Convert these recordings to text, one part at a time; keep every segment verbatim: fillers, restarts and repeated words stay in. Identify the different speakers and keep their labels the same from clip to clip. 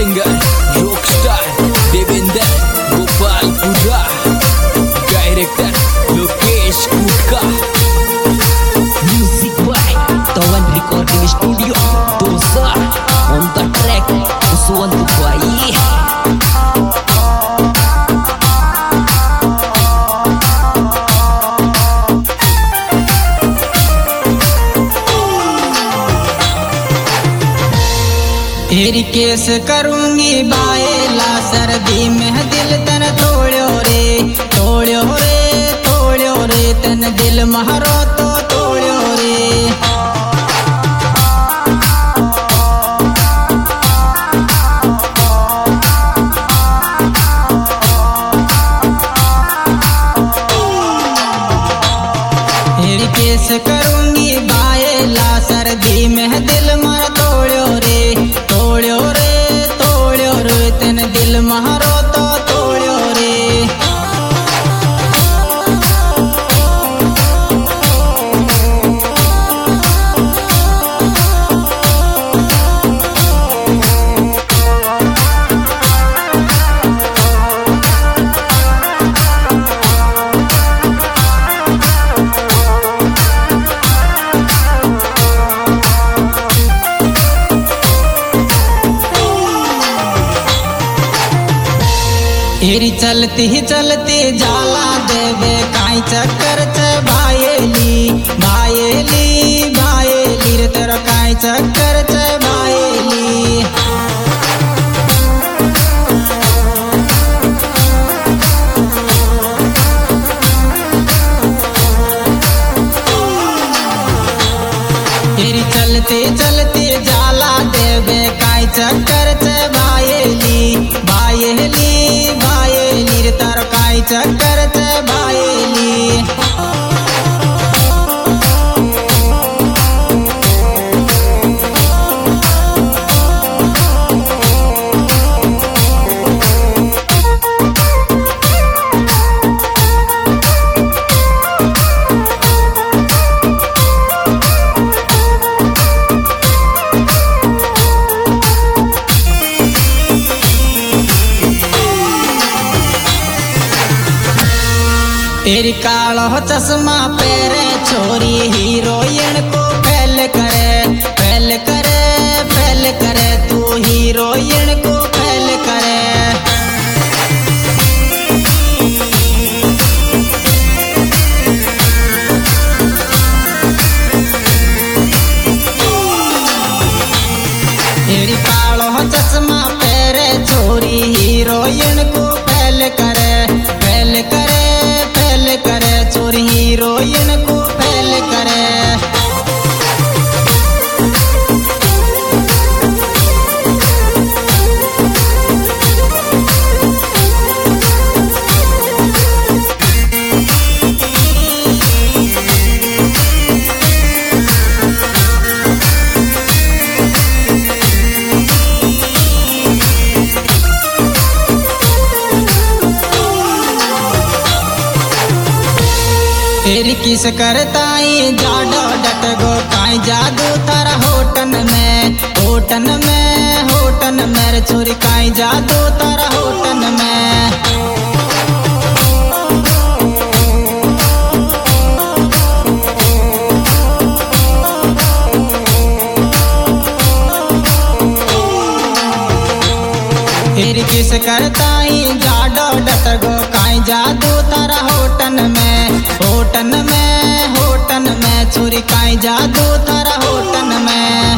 Speaker 1: Singer rockstar Devendra Gopalpura, director Lokesh Kutka, music by Tavan recording studio Dausa, on the track Uswant भाई।
Speaker 2: तेरी केस करूंगी बाएला सर्दी में दिल तन तोड़ो रे तोड़ो रे तोड़ो रे तन दिल महरो तो तोड़ो रे। तेरी केस करूंगी बाएला सर्दी में दिल मर तोड़ो रे तोड़ो रे तोड़ो रे तन दिल महरो तो तोड़ो रे। तेरी चलती ही चलती जाला देवे काई चक्कर च भायेली भायेली भायेली रे तेरा काई चक्कर च भायेली। तेरी चलती चलती जाला देवे काई चक्कर च भायेली भायेली भायेली रे तार काई चक्कर च भायेली। तेरी कालो चश्मा पेरे छोरी हीरोइन को फैल करे फैल करे फैल करे तू हीरोइन को फैल करे। तेरी कालो चश्मा पेरे छोरी हीरोइन को फैल करे फैल करे करे चोरी हीरोइन को फैल करे। तेरी किस करताई जाडो डटगो काई जादू तारा होटन में होटन में होटन में चोरी काई जादू तारा होटन में। तेरी किस करताई जाडो डटगो काई जादू तारा होटन में होटन में होटन में चोरी काई जादू तारा होटन में।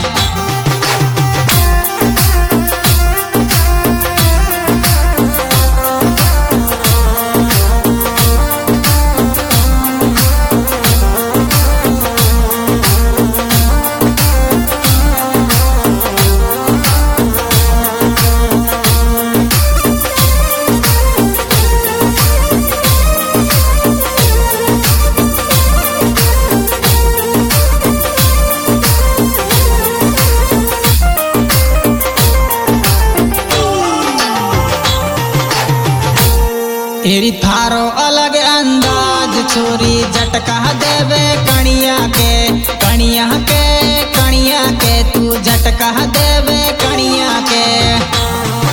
Speaker 2: तेरी थारो अलग अंदाज छोरी झटका देवे कणिया के कणिया के कणिया के तू झटका देवे कणिया के।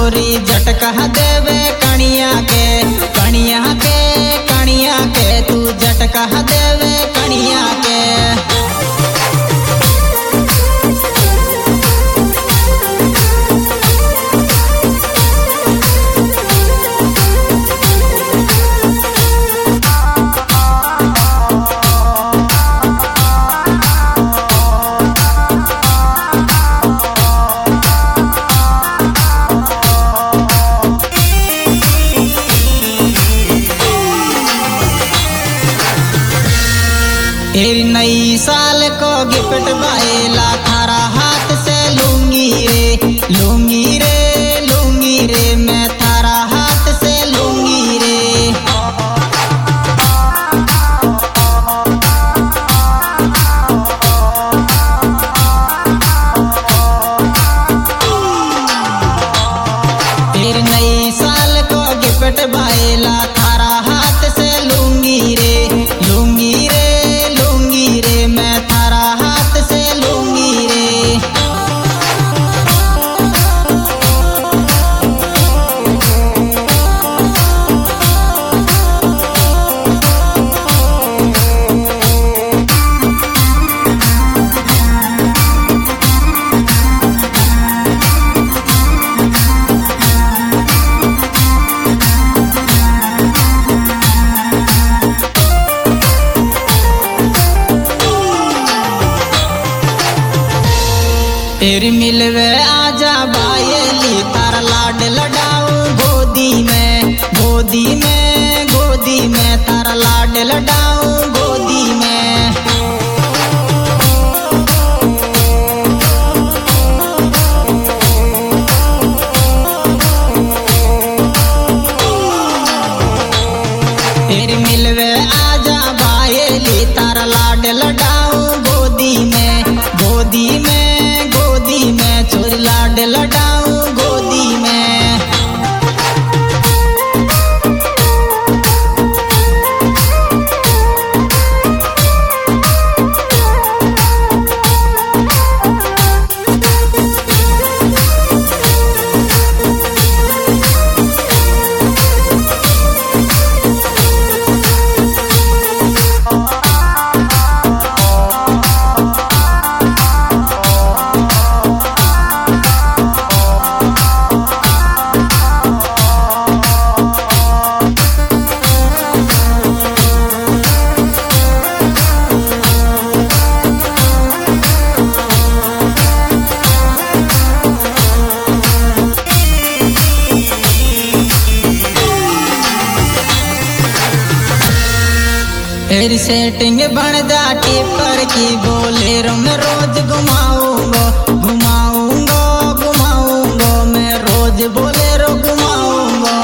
Speaker 2: छोरी झटका देवे कणिया के कणिया के कणिया के तू झटका देवे कणिया के। तेरी नई साल को गिफ्ट बाएला थारा हाथ से लूंगी रे लूंगी रे लूंगी रे मैं थारा हाथ से लूंगी रे। तेरी नई साल को गिफ्ट बाएला थारा हाथ से लूंगी रे लूंगी रे मैं थारा हाथ से लूंगी रे। तेरी मिलवे आजा बायली तारा लाड लडाऊं गोदी में गोदी में गोदी में तारा लाड लडाऊं गोदी में। तेरी मिलवे आजा बायली तारा लाड लडाऊं गोदी में गोदी में गोदी में छोरी लाड लडाऊं गोदी में। तेरी सेटिंग बन जा टिपर की बोलेरो में रोज घुमाऊंगा घुमाऊंगा घुमाऊंगा मैं रोज बोलेरो घुमाऊंगा।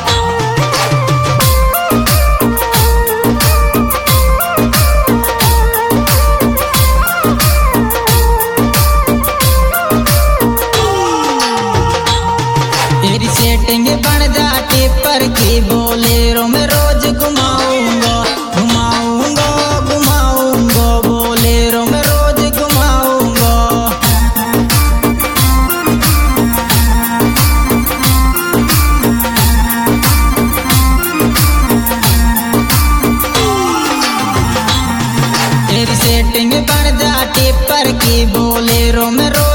Speaker 2: तेरी सेटिंग बन जा टिपर की बोलेरो में रोज घुमाऊंगा घुमाऊंगा घुमाऊंगा बोलेरो में रोज घुमाऊंगा। तेरी सेटिंग बन जा टिपर की बोलेरो में रोज